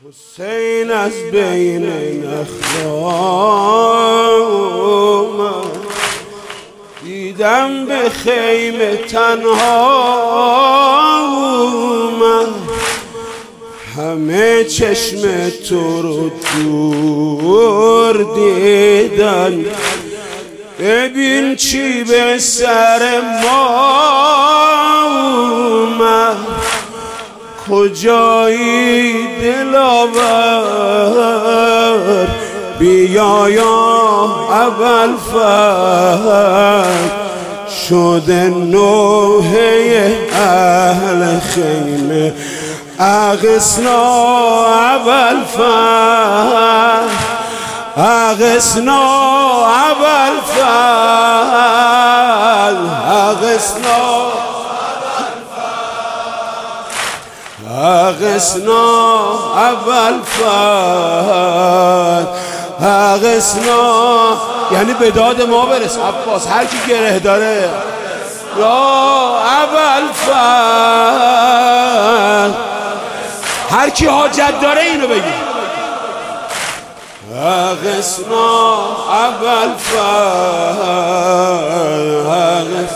حسین از بین نخلام دیدم به خیمه تنها من، همه چشم تو رو دور دیدن. ببین چی به سر ما اومد، کجایی دلاور؟ بیا یا ابوالفضل، شده نوحه اهل خیمه اغثنا ابوالفضل، اغثنا ابوالفضل، اغثنا اغثنا ابوالفضل، اغثنا. یعنی به داد ما برس عباس، هر کی گره داره یا ابوالفضل، هر کی حاجت داره اینو بگی. اغثنا ابوالفضل،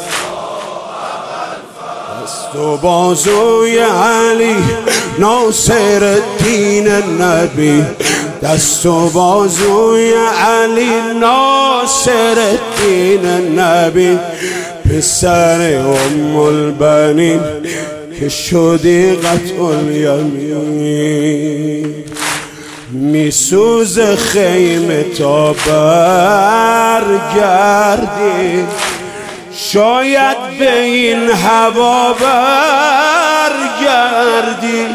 تو بازوی علی ناصر الدین النبی، دست و بازوی علی ناصر الدین النبی، پسر ام البنین که شدی قطع الیمین. میسوز خیمه تا برگردی، شاید به این هوا برگردی.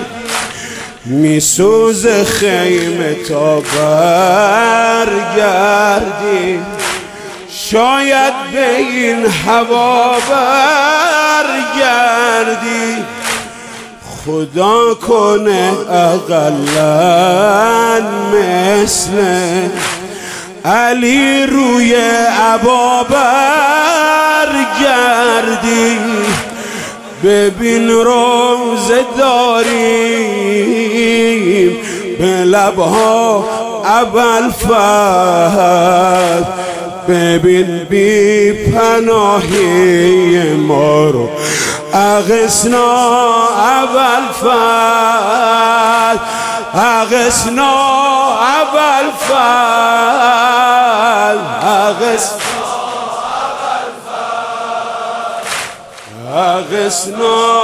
میسوز خیمه تا برگردی، شاید به این هوا برگردی. خدا کنه اقلن مثل علی روی عبا برگردی. ببین روزه داریم به لبها ابوالفضل، ببین بی پناهی ما رو اغثنا ابوالفضل، اغثنا ابوالفضل، اغثنا اغثنا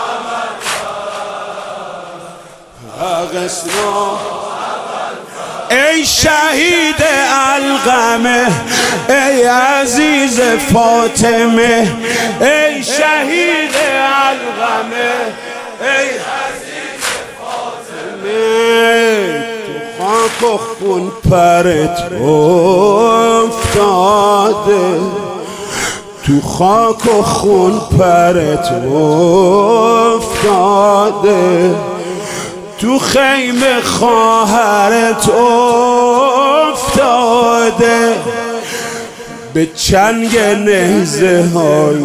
اغثنا. ای شهید القمه، ای عزیز فاطمه، ای شهید القمه، ای عزیز فاطمه. تو خاک و خون پرت افتاده، تو خاک و خون پرت افتاده، تو خیمه خواهرت افتاده. به چنگ نیزه های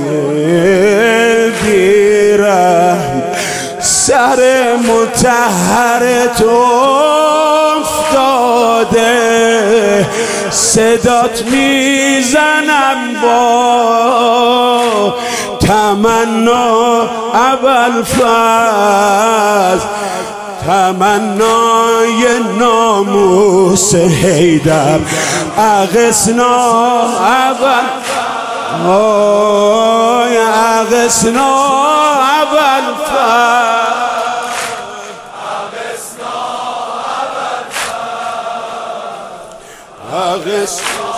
بیرحم سر مطهرت افتاده. صدات میزنم با تمنا ابوالفضل، تمنای ناموس حیدر. اغثنا ابوالفضل، اغثنا ابوالفضل، اغثنا